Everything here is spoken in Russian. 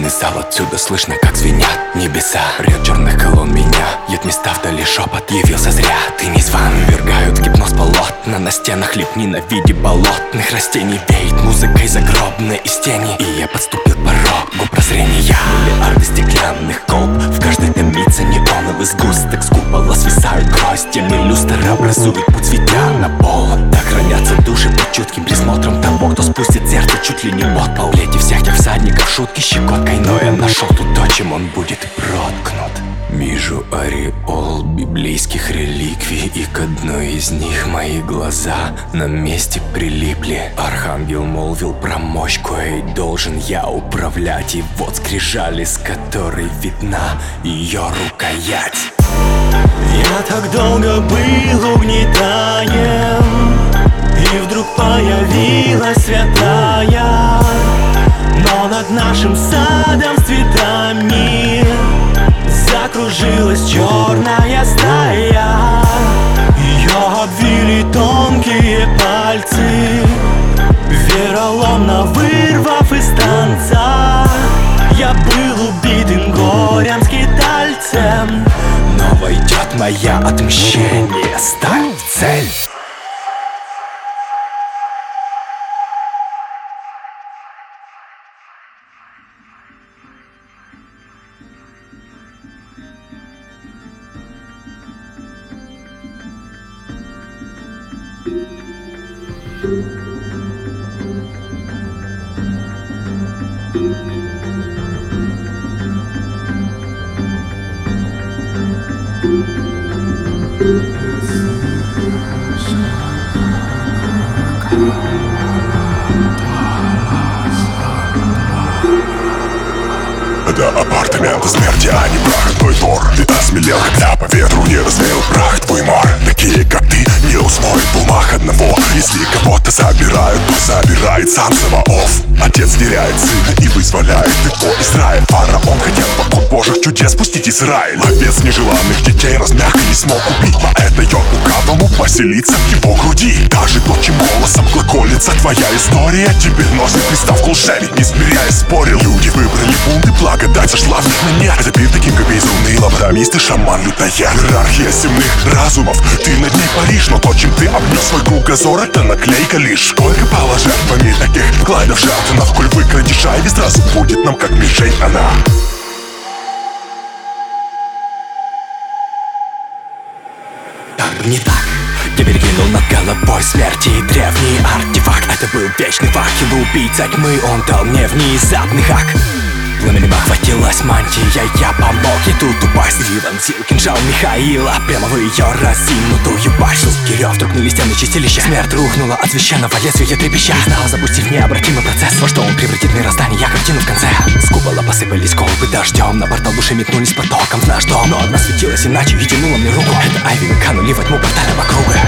зал, отсюда слышно, как звенят небеса. Ряд черных колонн меняет места, вдали шепот явился зря. Ты не зван, ввергают в гипноз полотна. На стенах лепнина в виде болотных растений. Веет музыкой загробной из тени. И я подступил к порогу прозрения. Миллиарды стеклянных колб, в каждой томится неоновый сгусток. С купола свисают гроздями люстр, образует путь, светя на пол. Так хранятся души под чутким присмотром того, кто спустит сердце чуть ли не под пол. Лети всех тех всадников, шутки щекоткой, но я нашел тут то, чем он будет проткнут. Вижу ореол библейских реликвий, и к одной из них мои глаза на месте прилипли. Архангел молвил про мощь, коей должен я управлять. И вот скрижали, с которой видна ее рукоять. Я так долго был угнетаем, и вдруг появилась святая. Но над нашим садом с цветами закружилась черная стая. Ее обвили тонкие пальцы, вероломно вырвав из танца. Я был убитым горем скитальцем, но войдет моя отмщение, ставь цель. Это апартаменты смерти, а не прах. Твой двор, ты осмелел, когда по ветру не развеял прах. Твой мор, такие как ты, не усвоит в умах одного. Если кого-то забирают, то забирает сам Саваоф. Отец теряет сына и вызволяет его Израиль. Фараон хотел покой божьих чудес спустить Израиль. Ловец нежеланных детей размяк и не смог убить. Поэт дает лукавому поселиться в его груди. Даже то, чем голосом глаголится твоя история, теперь носит приставку лжец, ведь не смиряясь спорил. Люди выбрали бунт, и благодать сошла в них на нет. Забив таким, как безумный лоботомист и шаман лютоед. Иерархия земных разумов, ты над ней паришь, но то, чем ты обнес свой кругозор, это наклейка лишь. Сколько пало жертвами таких вкладов жертвенных, коль выкрадешь, а весь разум будет нам как мишень она. Так бы не так. Я перекинул над головой смерти и древний артефакт. Это был вечный факел, убийца тьмы, он дал мне внезапный хак. Пламенем охватилась мантия, я помог ей тут упасть. И вонзил кинжал Михаила прямо в ее разинутую башню. Кирев вдругнули стены чистилища. Смерть рухнула от священного лезвия трепеща. Не знал, запустив необратимый процесс, во что он превратит мироздание, я картину в конце. С купола посыпались колбы дождем, на портал души метнулись потоком в наш дом. Но одна светилась иначе и тянула мне руку. Это Айви, канули во тьму портального круга.